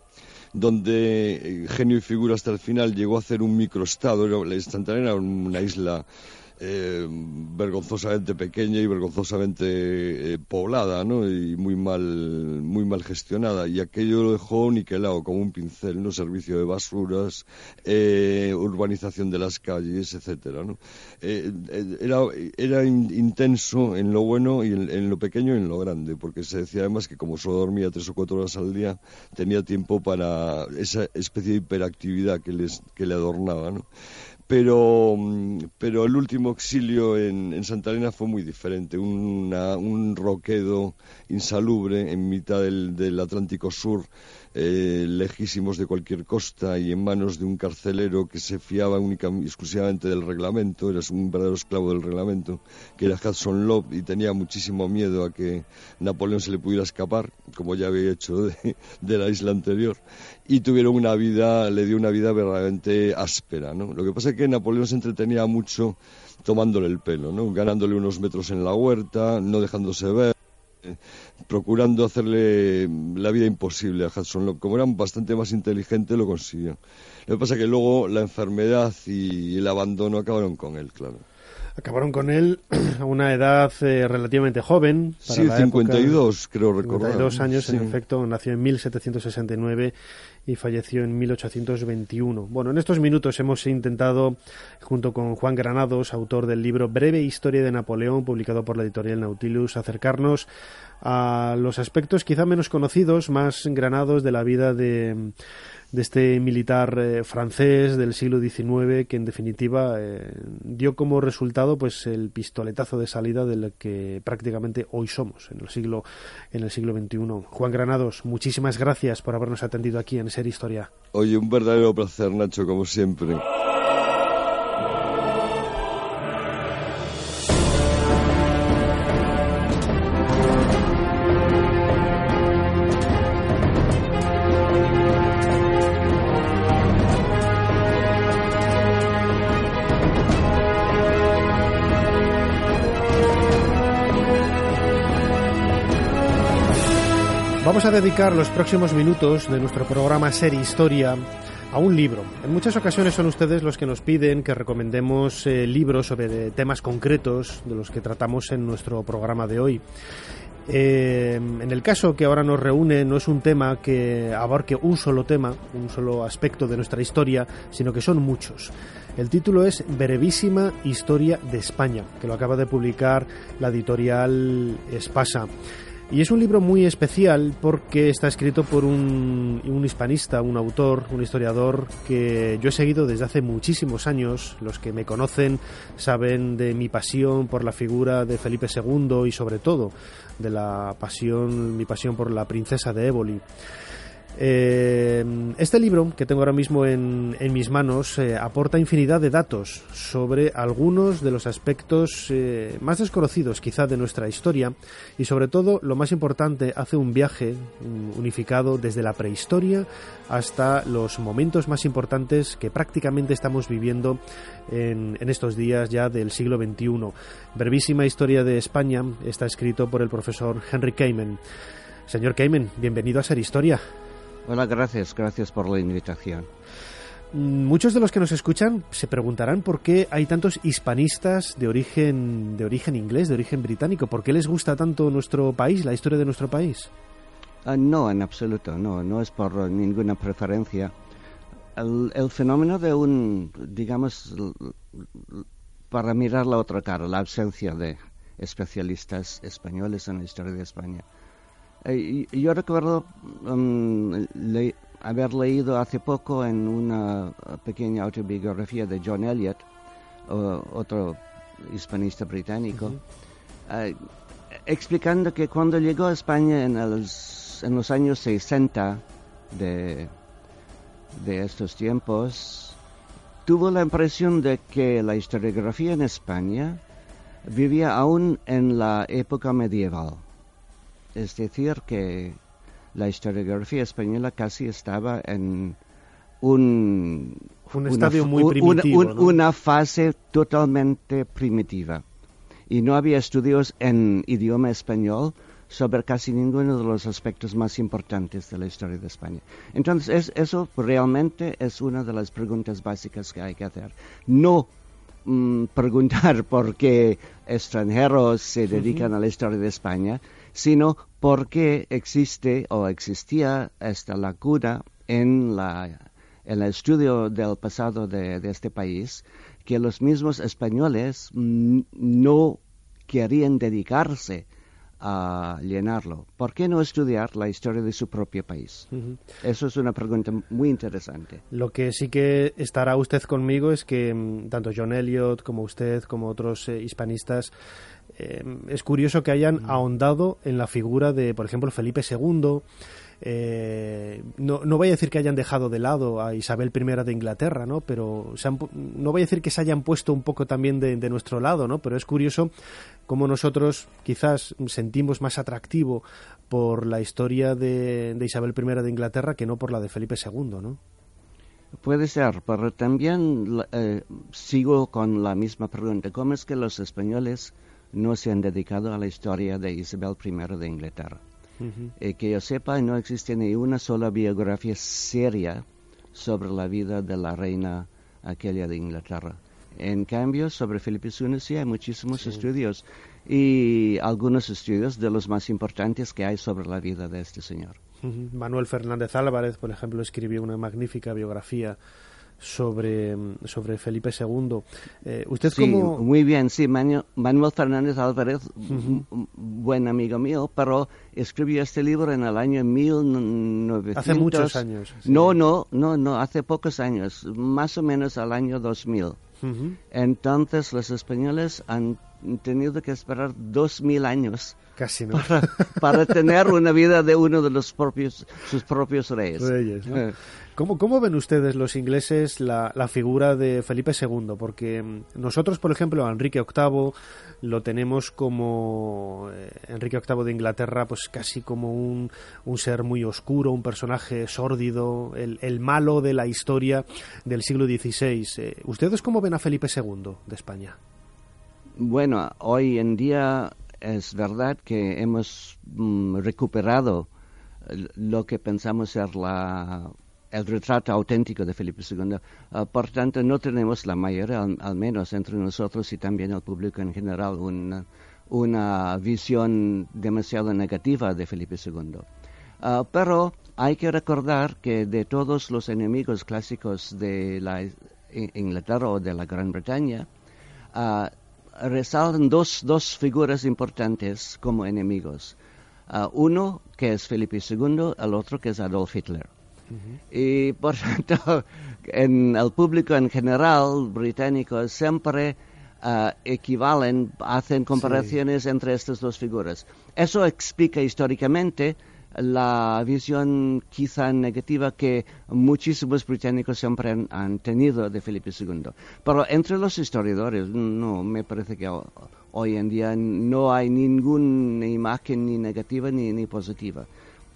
donde genio y figura hasta el final llegó a hacer un microestado. Santa Elena era una isla eh, vergonzosamente pequeña y vergonzosamente eh, poblada, ¿no? Y muy mal, muy mal gestionada, y aquello lo dejó niquelado como un pincel, ¿no? Servicio de basuras, eh, urbanización de las calles, etcétera, ¿no? Eh, era, era in, intenso en lo bueno y en, en lo pequeño y en lo grande, porque se decía además que como solo dormía tres o cuatro horas al día, tenía tiempo para esa especie de hiperactividad que, les, que le adornaba, ¿no? Pero, pero el último exilio en, en Santa Elena fue muy diferente, una, un roquedo insalubre en mitad del, del Atlántico Sur, eh, lejísimos de cualquier costa y en manos de un carcelero que se fiaba única, exclusivamente del reglamento, era un verdadero esclavo del reglamento, que era Hudson Lowe, y tenía muchísimo miedo a que Napoleón se le pudiera escapar, como ya había hecho de, de la isla anterior, y tuvieron una vida, le dio una vida verdaderamente áspera, ¿no? Lo que pasa es que Napoleón se entretenía mucho tomándole el pelo, ¿no? Ganándole unos metros en la huerta, no dejándose ver, eh, procurando hacerle la vida imposible a Hudson Lowe. Como era bastante más inteligente, lo consiguió. Lo que pasa es que luego la enfermedad y el abandono acabaron con él, claro. Acabaron con él a una edad eh, relativamente joven. Para Sí, la cincuenta y dos, época, creo recordar. cincuenta y dos años, sí. En efecto, nació en mil setecientos sesenta y nueve y falleció en mil ochocientos veintiuno. Bueno, en estos minutos hemos intentado, junto con Juan Granados, autor del libro Breve Historia de Napoleón, publicado por la editorial Nautilus, acercarnos a los aspectos quizá menos conocidos, más granados de la vida de, de este militar eh, francés del siglo diecinueve, que en definitiva eh, dio como resultado pues el pistoletazo de salida del que prácticamente hoy somos en el siglo en el siglo veintiuno. Juan Granados, muchísimas gracias por habernos atendido aquí en Ser Historia. Oye, un verdadero placer, Nacho, como siempre. Vamos a dedicar los próximos minutos de nuestro programa Ser Historia a un libro. En muchas ocasiones son ustedes los que nos piden que recomendemos eh, libros sobre temas concretos de los que tratamos en nuestro programa de hoy. Eh, en el caso que ahora nos reúne no es un tema que abarque un solo tema, un solo aspecto de nuestra historia, sino que son muchos. El título es Brevísima Historia de España, que lo acaba de publicar la editorial Espasa. Y es un libro muy especial porque está escrito por un, un hispanista, un autor, un historiador que yo he seguido desde hace muchísimos años. Los que me conocen saben de mi pasión por la figura de Felipe segundo y sobre todo de la pasión, mi pasión por la princesa de Éboli. Eh, este libro que tengo ahora mismo en, en mis manos eh, aporta infinidad de datos sobre algunos de los aspectos eh, más desconocidos quizá de nuestra historia y sobre todo, lo más importante, hace un viaje um, unificado desde la prehistoria hasta los momentos más importantes que prácticamente estamos viviendo en, en estos días ya del siglo veintiuno. Brevísima historia de España está escrito por el profesor Henry Kamen. Señor Kamen, bienvenido a Ser Historia. Hola, gracias, gracias por la invitación. Muchos de los que nos escuchan se preguntarán por qué hay tantos hispanistas de origen, de origen inglés, de origen británico. ¿Por qué les gusta tanto nuestro país, la historia de nuestro país? Uh, no, en absoluto, no, no es por uh, ninguna preferencia. El, el fenómeno de un, digamos, para mirar la otra cara, la ausencia de especialistas españoles en la historia de España. Eh, yo recuerdo um, le, haber leído hace poco en una pequeña autobiografía de John Eliot, uh, otro hispanista británico, uh-huh. uh, explicando que cuando llegó a España en, el, en los años sesenta de, de estos tiempos, tuvo la impresión de que la historiografía en España vivía aún en la época medieval. Es decir, que la historiografía española casi estaba en un, un estadio una, muy primitivo, una, un, ¿no? una fase totalmente primitiva. Y no había estudios en idioma español sobre casi ninguno de los aspectos más importantes de la historia de España. Entonces, es, eso realmente es una de las preguntas básicas que hay que hacer. No mm, preguntar por qué extranjeros se dedican uh-huh. a la historia de España, sino porque existe o existía esta lacuna en, la, en el estudio del pasado de, de este país, que los mismos españoles m- no querían dedicarse a llenarlo. ¿Por qué no estudiar la historia de su propio país? Uh-huh. Eso es una pregunta muy interesante. Lo que sí que estará usted conmigo es que m, tanto John Eliot como usted, como otros eh, hispanistas, eh, es curioso que hayan uh-huh. ahondado en la figura de, por ejemplo, Felipe segundo. Eh, no, no voy a decir que hayan dejado de lado a Isabel primera de Inglaterra, ¿no? Pero se han, no voy a decir que se hayan puesto un poco también de, de nuestro lado, ¿no? Pero es curioso cómo nosotros quizás sentimos más atractivo por la historia de, de Isabel primera de Inglaterra que no por la de Felipe segundo, ¿no? Puede ser, pero también eh, sigo con la misma pregunta. ¿Cómo es que los españoles no se han dedicado a la historia de Isabel primera de Inglaterra? Uh-huh. Eh, que yo sepa, no existe ni una sola biografía seria sobre la vida de la reina aquella de Inglaterra. En cambio, sobre Felipe segundo sí hay muchísimos sí. estudios, y algunos estudios de los más importantes que hay sobre la vida de este señor. Uh-huh. Manuel Fernández Álvarez, por ejemplo, escribió una magnífica biografía sobre, sobre Felipe segundo. Eh, ¿Usted sí, cómo...? Muy bien, sí, Manu, Manuel Fernández Álvarez, uh-huh. un buen amigo mío, pero escribió este libro en el año mil novecientos... Hace muchos años. Sí. No, no, no, no, hace pocos años, más o menos al año dos mil. Uh-huh. Entonces los españoles han tenido que esperar dos mil años Casi, ¿no? para, para tener una vida de uno de los propios, sus propios reyes. Reyes, ¿no? ¿Cómo, ¿Cómo ven ustedes los ingleses la, la figura de Felipe segundo? Porque nosotros, por ejemplo, a Enrique octavo lo tenemos como eh, Enrique octavo de Inglaterra, pues casi como un, un ser muy oscuro, un personaje sórdido, el, el malo de la historia del siglo dieciséis. Eh, ¿Ustedes cómo ven a Felipe segundo de España? Bueno, hoy en día es verdad que hemos mm, recuperado lo que pensamos ser la, el retrato auténtico de Felipe segundo. Uh, por tanto, no tenemos la mayoría, al, al menos entre nosotros y también el público en general, una, una visión demasiado negativa de Felipe segundo. Uh, pero hay que recordar que de todos los enemigos clásicos de la Inglaterra o de la Gran Bretaña, uh, resaltan dos, dos figuras importantes como enemigos. Uh, uno que es Felipe segundo, el otro que es Adolf Hitler. Uh-huh. Y por tanto, en el público en general británico siempre uh, equivalen, hacen comparaciones sí. entre estas dos figuras. Eso explica históricamente la visión quizá negativa que muchísimos británicos siempre han, han tenido de Felipe segundo. Pero entre los historiadores, no, me parece que hoy en día no hay ninguna imagen ni negativa ni, ni positiva.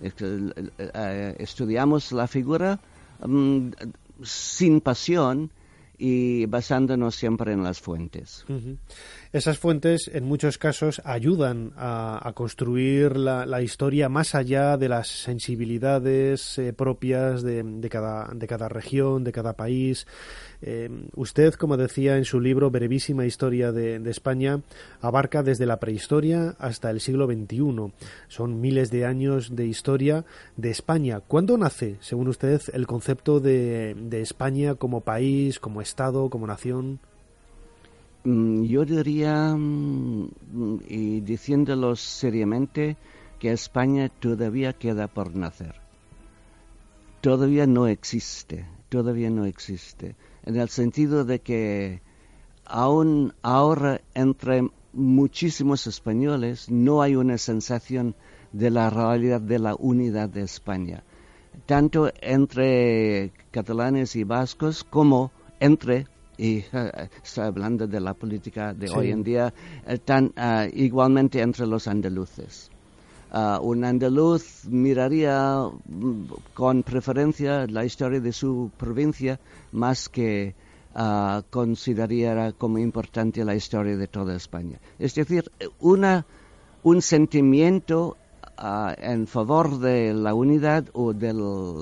Estudiamos la figura um, sin pasión y basándonos siempre en las fuentes. Uh-huh. Esas fuentes, en muchos casos, ayudan a, a construir la, la historia más allá de las sensibilidades eh, propias de, de, cada, de cada región, de cada país. Eh, usted, como decía en su libro Brevísima Historia de, de España, abarca desde la prehistoria hasta el siglo veintiuno. Son miles de años de historia de España. ¿Cuándo nace, según usted, el concepto de, de España como país, como Estado, como nación? Yo diría, y diciéndolo seriamente, que España todavía queda por nacer. Todavía no existe, todavía no existe. En el sentido de que aún ahora entre muchísimos españoles no hay una sensación de la realidad de la unidad de España. Tanto entre catalanes y vascos como entre... y uh, estoy hablando de la política de sí. hoy en día, uh, tan, uh, igualmente entre los andaluces. Uh, un andaluz miraría mm, con preferencia la historia de su provincia más que uh, consideraría como importante la historia de toda España. Es decir, una, un sentimiento uh, en favor de la unidad o de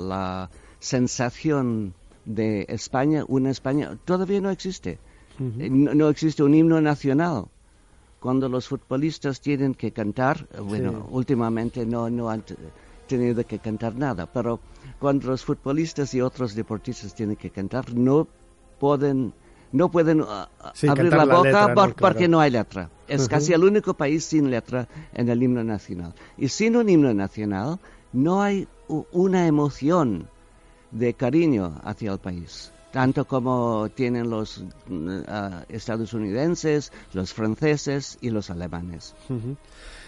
la sensación de España, una España, todavía no existe. Uh-huh. No, no existe un himno nacional. Cuando los futbolistas tienen que cantar, bueno, sí. últimamente no, no han t- tenido que cantar nada, pero cuando los futbolistas y otros deportistas tienen que cantar, no pueden, no pueden uh, sí, abrir la, la boca letra, por, no, claro. porque no hay letra. Es uh-huh. casi el único país sin letra en el himno nacional. Y sin un himno nacional no hay u- una emoción de cariño hacia el país, tanto como tienen los uh, estadounidenses, los franceses y los alemanes. Uh-huh.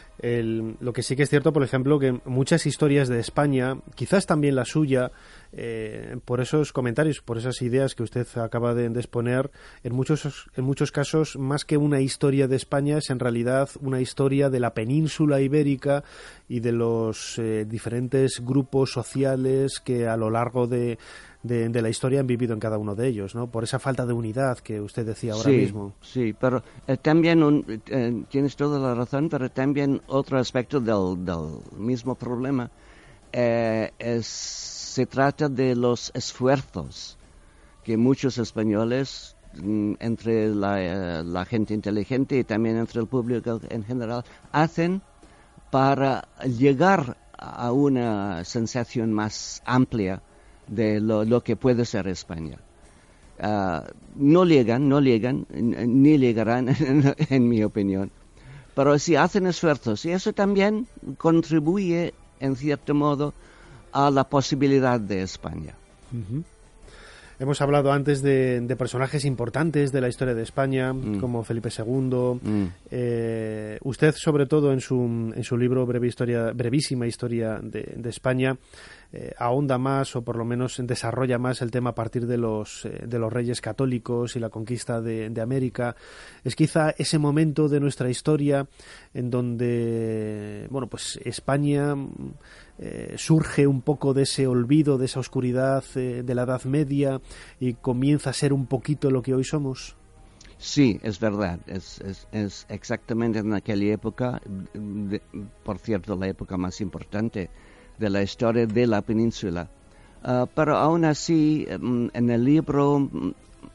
El, lo que sí que es cierto, por ejemplo, que muchas historias de España, quizás también la suya, eh, por esos comentarios, por esas ideas que usted acaba de, de exponer, en muchos, en muchos casos, más que una historia de España, es en realidad una historia de la península ibérica y de los eh, diferentes grupos sociales que a lo largo de, de, de la historia han vivido en cada uno de ellos, ¿no? Por esa falta de unidad que usted decía ahora sí, mismo. Sí, pero eh, también un, eh, tienes toda la razón, pero también otro aspecto del, del mismo problema eh, es, se trata de los esfuerzos que muchos españoles, mm, entre la, eh, la gente inteligente y también entre el público en general, hacen para llegar a una sensación más amplia de lo, lo que puede ser España. Uh, no llegan, no llegan, ni llegarán, en, en mi opinión, pero sí hacen esfuerzos y eso también contribuye, en cierto modo, a la posibilidad de España. Uh-huh. Hemos hablado antes de, de personajes importantes de la historia de España, mm. como Felipe segundo. Mm. Eh, usted, sobre todo, en su, en su libro Breve historia, Brevísima Historia de, de España, eh, ahonda más, o por lo menos desarrolla más el tema a partir de los, eh, de los reyes católicos y la conquista de, de América. Es quizá ese momento de nuestra historia en donde, bueno, pues España eh, surge un poco de ese olvido, de esa oscuridad eh, de la Edad Media y comienza a ser un poquito lo que hoy somos. Sí, es verdad, es, es, es exactamente en aquella época, de, por cierto, la época más importante de la historia de la península. Uh, pero aún así, um, en el libro um,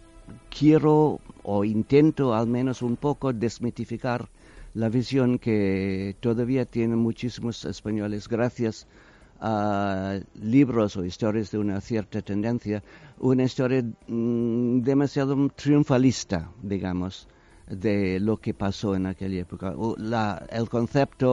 quiero o intento al menos un poco desmitificar la visión que todavía tienen muchísimos españoles gracias a libros o historias de una cierta tendencia, una historia mm, demasiado triunfalista, digamos, de lo que pasó en aquella época. La, el concepto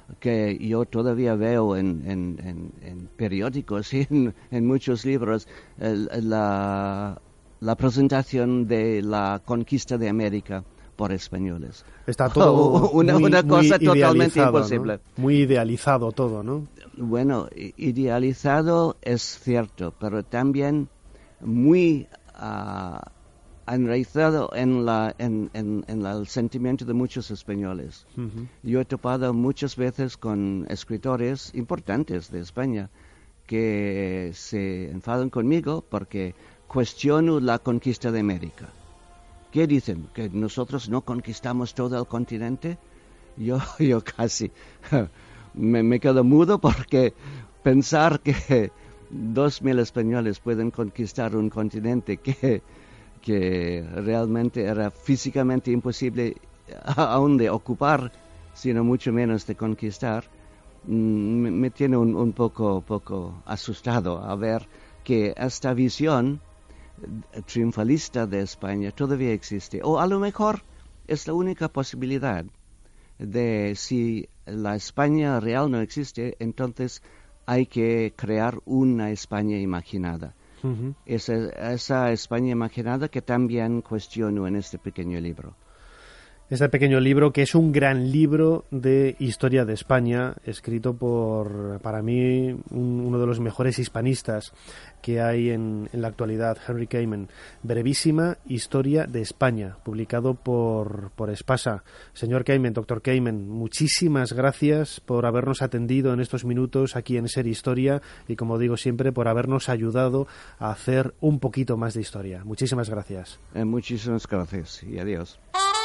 que yo todavía veo en, en, en, en periódicos y en, en muchos libros, el, la, la presentación de la conquista de América por españoles. Está todo una, muy, una cosa muy totalmente imposible. ¿no? Muy idealizado todo, ¿no? Bueno, idealizado es cierto, pero también muy uh, enraizado en, la, en, en, en la, el sentimiento de muchos españoles. Uh-huh. Yo he topado muchas veces con escritores importantes de España que se enfadan conmigo porque cuestiono la conquista de América. ¿Qué dicen? ¿Que nosotros no conquistamos todo el continente? Yo, yo casi me, me quedo mudo porque pensar que dos mil españoles pueden conquistar un continente que, que realmente era físicamente imposible aún de ocupar, sino mucho menos de conquistar, me, me tiene un, un poco, poco asustado a ver que esta visión triunfalista de España todavía existe, o a lo mejor es la única posibilidad de si la España real no existe, entonces hay que crear una España imaginada. Uh-huh. Esa, esa España imaginada que también cuestiono en este pequeño libro. Este pequeño libro, que es un gran libro de historia de España, escrito por, para mí, un, uno de los mejores hispanistas que hay en, en la actualidad, Henry Kamen. Brevísima historia de España, publicado por, por Espasa. Señor Kamen, doctor Kamen, muchísimas gracias por habernos atendido en estos minutos aquí en Ser Historia y, como digo siempre, por habernos ayudado a hacer un poquito más de historia. Muchísimas gracias. Eh, muchísimas gracias y adiós.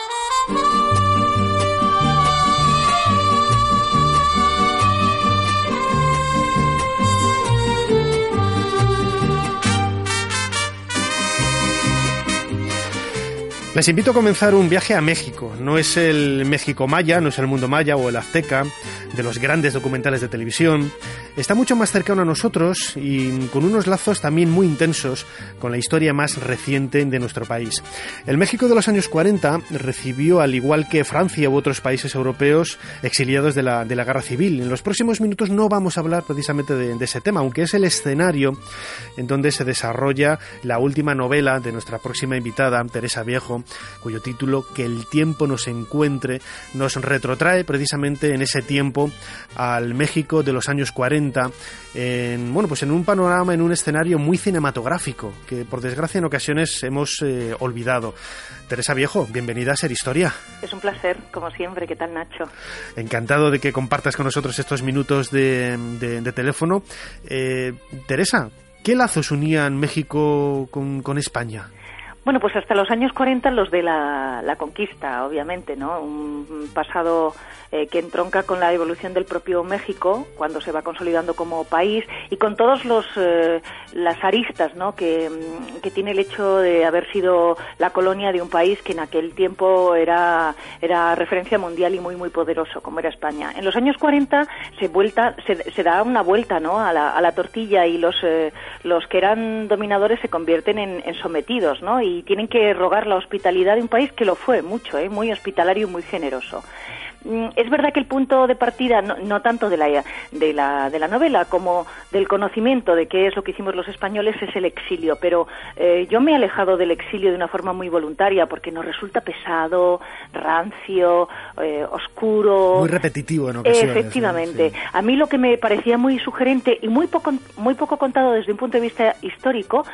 Les invito a comenzar un viaje a México. No es el México maya, no es el mundo maya o el azteca de los grandes documentales de televisión. Está mucho más cercano a nosotros y con unos lazos también muy intensos con la historia más reciente de nuestro país. El México de los años cuarenta recibió, al igual que Francia u otros países europeos, exiliados de la, de la Guerra Civil. En los próximos minutos no vamos a hablar precisamente de, de ese tema, aunque es el escenario en donde se desarrolla la última novela de nuestra próxima invitada, Teresa Viejo, cuyo título, Que el tiempo nos encuentre, nos retrotrae precisamente en ese tiempo al México de los años cuarenta, en, bueno, pues en un panorama, en un escenario muy cinematográfico, que por desgracia en ocasiones hemos eh, olvidado. Teresa Viejo, bienvenida a Ser Historia. Es un placer, como siempre. ¿Qué tal, Nacho? Encantado de que compartas con nosotros estos minutos de, de, de teléfono. Eh, Teresa, ¿qué lazos unían México con, con España? Bueno, pues hasta los años cuarenta los de la, la conquista, obviamente, ¿no? Un pasado eh, que entronca con la evolución del propio México, cuando se va consolidando como país, y con todos los eh, las aristas, ¿no? Que, que tiene el hecho de haber sido la colonia de un país que en aquel tiempo era era referencia mundial y muy muy poderoso, como era España. En los años cuarenta se vuelta se, se da una vuelta, ¿no? A la, a la tortilla, y los eh, los que eran dominadores se convierten en, en sometidos, ¿no? Y y tienen que rogar la hospitalidad de un país que lo fue mucho, ¿eh? Muy hospitalario y muy generoso. Es verdad que el punto de partida, no, no tanto de la, de, la, de la novela como del conocimiento de qué es lo que hicimos los españoles, es el exilio, pero eh, yo me he alejado del exilio de una forma muy voluntaria porque nos resulta pesado, rancio, eh, oscuro. Muy repetitivo en ocasiones. Efectivamente. Sí. A mí lo que me parecía muy sugerente y muy poco, muy poco contado desde un punto de vista histórico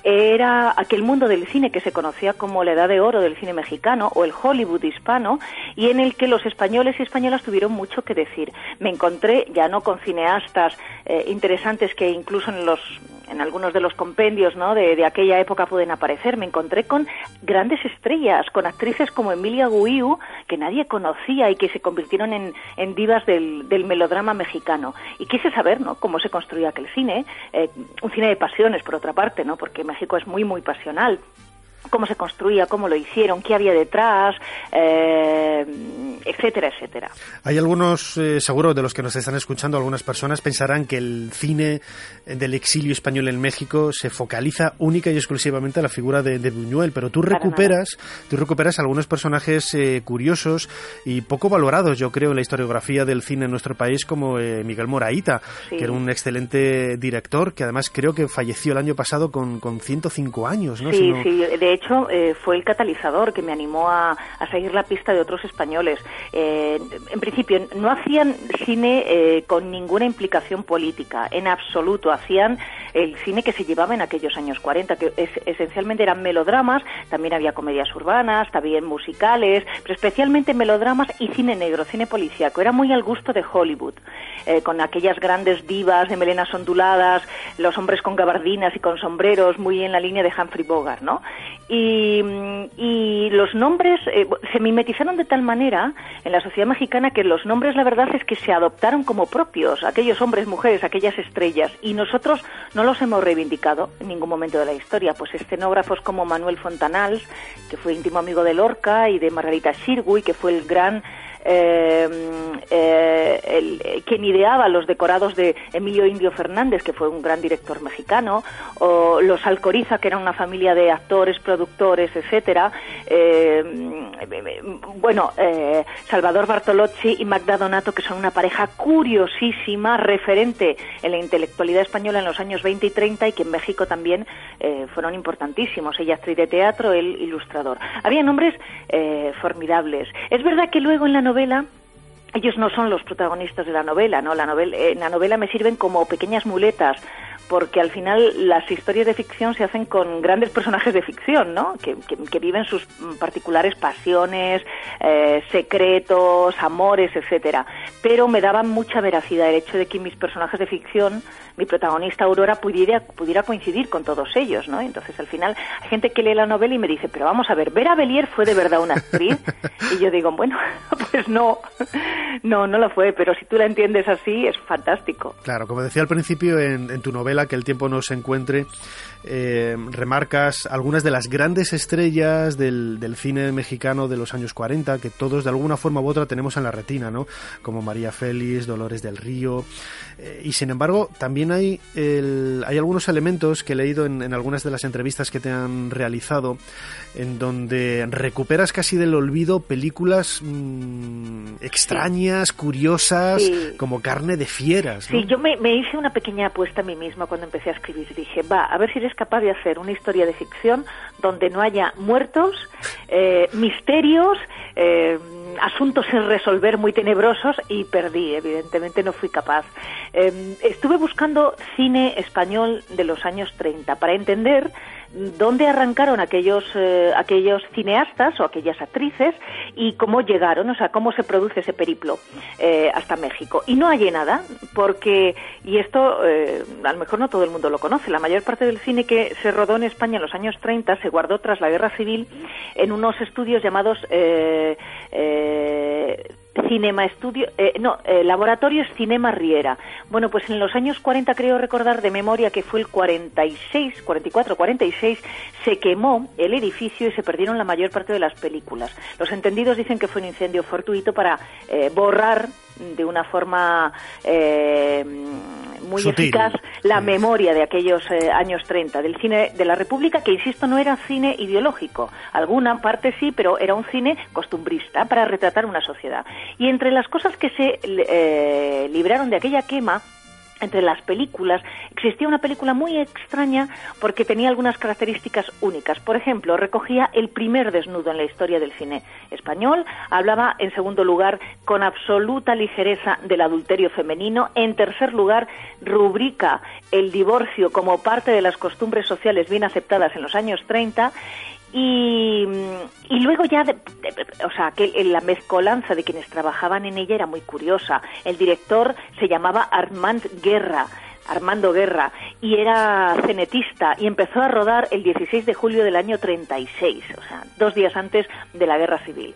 era aquel mundo del cine que se conocía como la edad de oro del cine mexicano o el Hollywood hispano, y en el que los españoles y españolas tuvieron mucho que decir. Me encontré ya no con cineastas eh, interesantes que incluso en los en algunos de los compendios, ¿no? de, de aquella época pueden aparecer. Me encontré con grandes estrellas, con actrices como Emilia Guiu, que nadie conocía y que se convirtieron en, en divas del, del melodrama mexicano. Y quise saber, ¿no? cómo se construía aquel cine, eh, un cine de pasiones, por otra parte, ¿no? porque México es muy, muy pasional. cómo se construía, cómo lo hicieron, qué había detrás, eh, etcétera, etcétera. Hay algunos, eh, seguro de los que nos están escuchando, algunas personas pensarán que el cine del exilio español en México se focaliza única y exclusivamente en la figura de, de Buñuel, pero tú recuperas, tú recuperas algunos personajes eh, curiosos y poco valorados, yo creo, en la historiografía del cine en nuestro país, como eh, Miguel Moraíta, sí. que era un excelente director, que además creo que falleció el año pasado con, con ciento cinco años, ¿no? Sí, si no... sí, de hecho eh, fue el catalizador que me animó a, a seguir la pista de otros españoles. Eh, en principio, no hacían cine eh, con ninguna implicación política, en absoluto. Hacían el cine que se llevaba en aquellos años cuarenta, que es, esencialmente eran melodramas, también había comedias urbanas, también musicales, pero especialmente melodramas y cine negro, cine policíaco. Era muy al gusto de Hollywood, eh, con aquellas grandes divas de melenas onduladas, los hombres con gabardinas y con sombreros, muy en la línea de Humphrey Bogart, ¿no? Y, y los nombres eh, se mimetizaron de tal manera en la sociedad mexicana que los nombres, la verdad es que se adoptaron como propios, aquellos hombres, mujeres, aquellas estrellas, y nosotros no los hemos reivindicado en ningún momento de la historia. Pues escenógrafos como Manuel Fontanals, que fue íntimo amigo de Lorca, y de Margarita Xirgu, que fue el gran Eh, eh, el, el, quien ideaba los decorados de Emilio Indio Fernández, que fue un gran director mexicano, o los Alcoriza, que eran una familia de actores, productores, etcétera. Eh, bueno, eh, Salvador Bartolocci y Magda Donato, que son una pareja curiosísima, referente en la intelectualidad española en los años veinte y treinta, y que en México también eh, fueron importantísimos. Ella actriz de teatro, él ilustrador. Había nombres eh, formidables. Es verdad que luego en la novela, ellos no son los protagonistas de la novela, ¿no? La novela, en la novela me sirven como pequeñas muletas, porque al final las historias de ficción se hacen con grandes personajes de ficción, ¿no? Que, que, que viven sus particulares pasiones, eh, secretos, amores, etcétera. Pero me daban mucha veracidad el hecho de que mis personajes de ficción, mi protagonista Aurora, pudiera, pudiera coincidir con todos ellos, ¿no? Entonces al final hay gente que lee la novela y me dice, pero vamos a ver, ¿Vera Bellier fue de verdad una actriz? Y yo digo, bueno, pues no, no, no lo fue, pero si tú la entiendes así, es fantástico. Claro, como decía al principio, en, en tu novela, Que el tiempo nos encuentre, eh, remarcas algunas de las grandes estrellas del, del cine mexicano de los años cuarenta, que todos de alguna forma u otra tenemos en la retina, ¿no? Como María Félix, Dolores del Río, eh, y sin embargo también hay, el, hay algunos elementos que he leído en, en algunas de las entrevistas que te han realizado, en donde recuperas casi del olvido películas mmm, extrañas, curiosas, sí. como Carne de fieras, ¿no? Sí, yo me, me hice una pequeña apuesta a mí misma cuando empecé a escribir. Dije, va, a ver si eres capaz de hacer una historia de ficción donde no haya muertos, eh, misterios, eh, asuntos sin resolver muy tenebrosos, y perdí, evidentemente no fui capaz. Eh, estuve buscando cine español de los años treinta para entender dónde arrancaron aquellos eh, aquellos cineastas o aquellas actrices y cómo llegaron, o sea, cómo se produce ese periplo eh, hasta México. Y no hallé nada, porque, y esto eh, a lo mejor no todo el mundo lo conoce, la mayor parte del cine que se rodó en España en los años treinta se guardó tras la Guerra Civil en unos estudios llamados eh, eh, Cinema Estudio, eh, no, eh, Laboratorios Cinema Riera. Bueno, pues en los años cuarenta, creo recordar de memoria que fue el cuarenta y seis, cuarenta y cuatro, cuarenta y seis, se quemó el edificio y se perdieron la mayor parte de las películas. Los entendidos dicen que fue un incendio fortuito para eh, borrar de una forma eh, muy Sutil. eficaz la sí. memoria de aquellos eh, años treinta, del cine de la República, que, insisto, no era cine ideológico. Alguna parte sí, pero era un cine costumbrista para retratar una sociedad. Y entre las cosas que se eh, libraron de aquella quema, entre las películas, existía una película muy extraña porque tenía algunas características únicas. Por ejemplo, recogía el primer desnudo en la historia del cine español, hablaba, en segundo lugar, con absoluta ligereza del adulterio femenino, en tercer lugar, rubrica el divorcio como parte de las costumbres sociales bien aceptadas en los años treinta, Y, y luego ya, de, de, o sea, que la mezcolanza de quienes trabajaban en ella era muy curiosa. El director se llamaba Armand Guerra, Armando Guerra, y era cenetista, y empezó a rodar el dieciséis de julio del año treinta y seis, o sea, dos días antes de la Guerra Civil.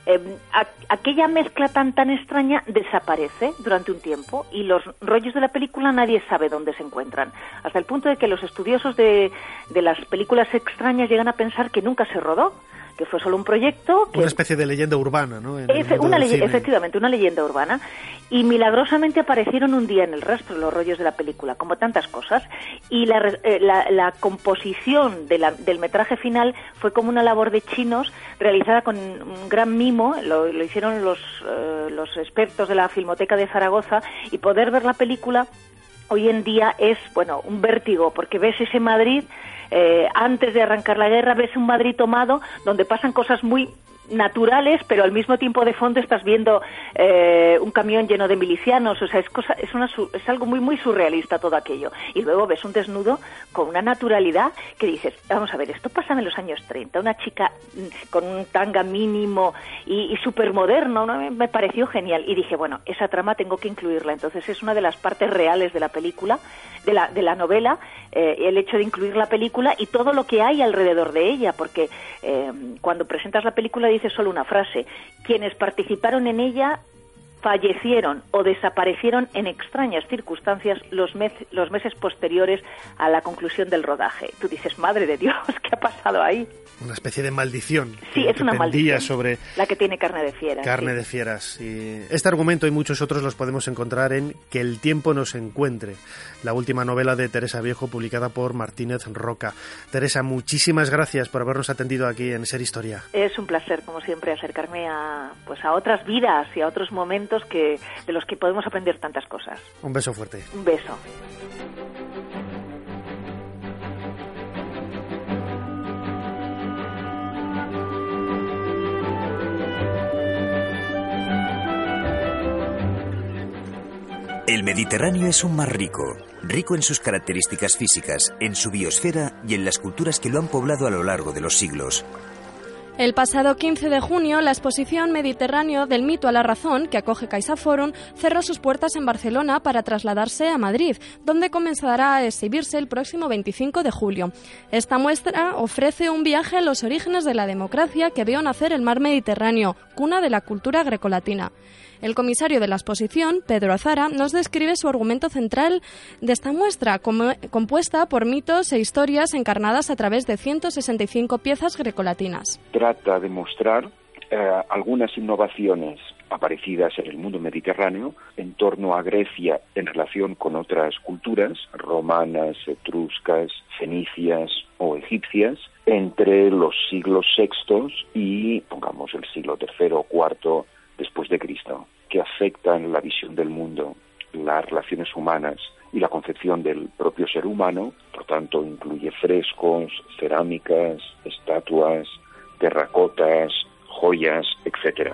eh, a, aquella mezcla tan tan extraña desaparece durante un tiempo y los rollos de la película nadie sabe dónde se encuentran, hasta el punto de que los estudiosos de, de las películas extrañas llegan a pensar que nunca se rodó, que fue solo un proyecto... Que una especie de leyenda urbana, ¿no? En Efe, una leye- efectivamente, una leyenda urbana. Y milagrosamente aparecieron un día en el rastro los rollos de la película, como tantas cosas. Y la, eh, la, la composición de la, del metraje final fue como una labor de chinos realizada con un gran mimo, lo, lo hicieron los, eh, los expertos de la Filmoteca de Zaragoza, y poder ver la película hoy en día es, bueno, un vértigo, porque ves ese Madrid... Eh, antes de arrancar la guerra, ves un Madrid tomado donde pasan cosas muy naturales, pero al mismo tiempo de fondo estás viendo eh, un camión lleno de milicianos, o sea, es cosa, es una es algo muy muy surrealista todo aquello. Y luego ves un desnudo con una naturalidad que dices, vamos a ver, esto pasa en los años treinta, una chica con un tanga mínimo y, y súper moderno, ¿no? Me pareció genial y dije, bueno, esa trama tengo que incluirla. Entonces es una de las partes reales de la película, de la de la novela, eh, el hecho de incluir la película y todo lo que hay alrededor de ella, porque eh, cuando presentas la película dice solo una frase: quienes participaron en ella fallecieron o desaparecieron en extrañas circunstancias los, mes, los meses posteriores a la conclusión del rodaje. Tú dices, madre de Dios, ¿qué ha pasado ahí? Una especie de maldición. Sí, que, es una que maldición. Sobre la que tiene carne de fieras. Carne sí. de fieras. Y este argumento y muchos otros los podemos encontrar en Que el tiempo nos encuentre, la última novela de Teresa Viejo, publicada por Martínez Roca. Teresa, muchísimas gracias por habernos atendido aquí en Ser Historia. Es un placer, como siempre, acercarme a, pues, a otras vidas y a otros momentos que, de los que podemos aprender tantas cosas. Un beso fuerte. Un beso. El Mediterráneo es un mar rico, rico en sus características físicas, en su biosfera y en las culturas que lo han poblado a lo largo de los siglos. El pasado quince de junio, la exposición Mediterráneo del mito a la razón, que acoge CaixaForum, cerró sus puertas en Barcelona para trasladarse a Madrid, donde comenzará a exhibirse el próximo veinticinco de julio. Esta muestra ofrece un viaje a los orígenes de la democracia que vio nacer el mar Mediterráneo, cuna de la cultura grecolatina. El comisario de la exposición, Pedro Azara, nos describe su argumento central de esta muestra, como, compuesta por mitos e historias encarnadas a través de ciento sesenta y cinco piezas grecolatinas. Trata de mostrar eh, algunas innovaciones aparecidas en el mundo mediterráneo en torno a Grecia en relación con otras culturas, romanas, etruscas, fenicias o egipcias, entre los siglos sextos y, pongamos, el siglo tercero o cuarto después de Cristo, que afectan la visión del mundo, las relaciones humanas y la concepción del propio ser humano. Por tanto, incluye frescos, cerámicas, estatuas, terracotas, joyas, etcétera.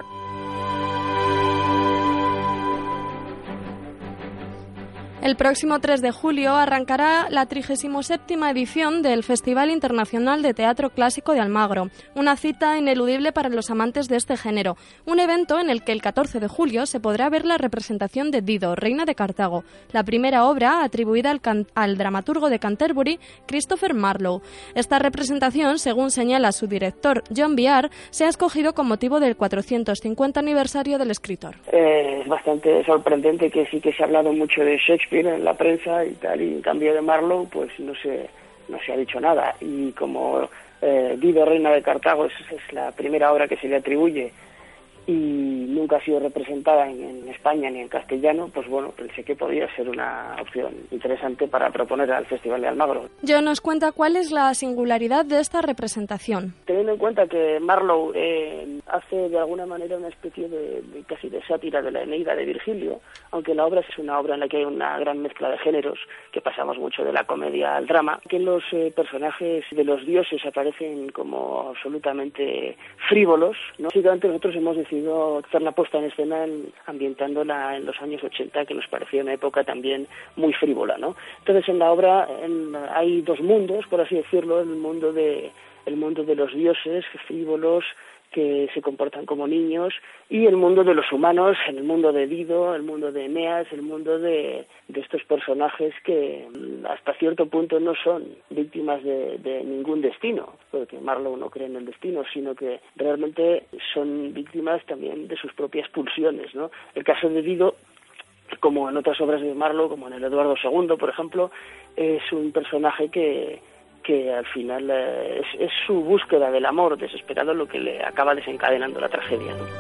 El próximo tres de julio arrancará la trigésima séptima edición del Festival Internacional de Teatro Clásico de Almagro, una cita ineludible para los amantes de este género, un evento en el que el catorce de julio se podrá ver la representación de Dido, reina de Cartago, la primera obra atribuida al, can- al dramaturgo de Canterbury, Christopher Marlowe. Esta representación, según señala su director John Biar, se ha escogido con motivo del cuatrocientos cincuenta aniversario del escritor. Eh, es bastante sorprendente que sí que se ha hablado mucho de Shakespeare en la prensa y tal, y en cambio de Marlowe pues no se no se ha dicho nada, y como eh, Dido, reina de Cartago, es, es la primera obra que se le atribuye y nunca ha sido representada en, en España ni en castellano, pues bueno, pensé que podía ser una opción interesante para proponer al Festival de Almagro. John nos cuenta cuál es la singularidad de esta representación. Teniendo en cuenta que Marlowe eh, hace de alguna manera una especie de, de casi de sátira de la Eneida de Virgilio, aunque la obra es una obra en la que hay una gran mezcla de géneros, que pasamos mucho de la comedia al drama, que los eh, personajes de los dioses aparecen como absolutamente frívolos, ¿no? Así que antes nosotros hemos decidido hacer la puesta en escena en, ambientándola en los años ochenta, que nos parecía una época también muy frívola, ¿no? Entonces en la obra en, hay dos mundos, por así decirlo, el mundo de el mundo de los dioses frívolos, que se comportan como niños, y el mundo de los humanos, el mundo de Dido, el mundo de Eneas, el mundo de, de estos personajes que hasta cierto punto no son víctimas de, de ningún destino, porque Marlowe no cree en el destino, sino que realmente son víctimas también de sus propias pulsiones, ¿no? El caso de Dido, como en otras obras de Marlowe, como en el Eduardo segundo, por ejemplo, es un personaje que que al final eh, es, es su búsqueda del amor desesperado lo que le acaba desencadenando la tragedia, ¿no?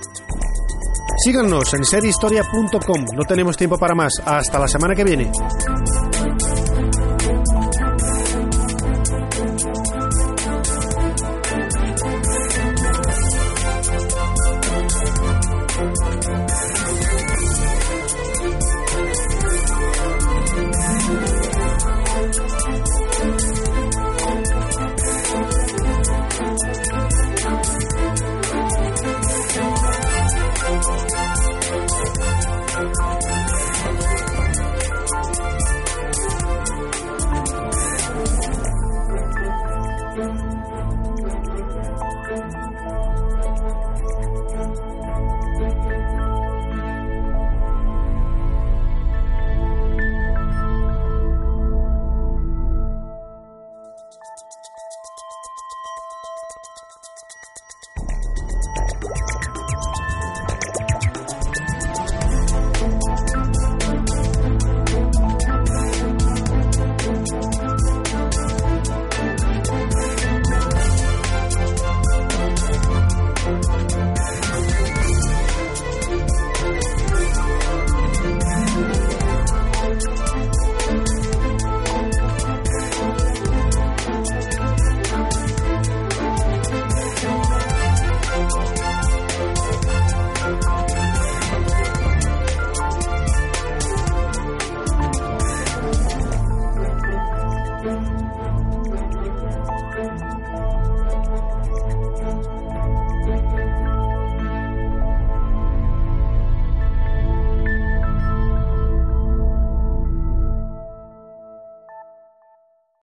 Síganos en ser historia punto com. No tenemos tiempo para más. Hasta la semana que viene.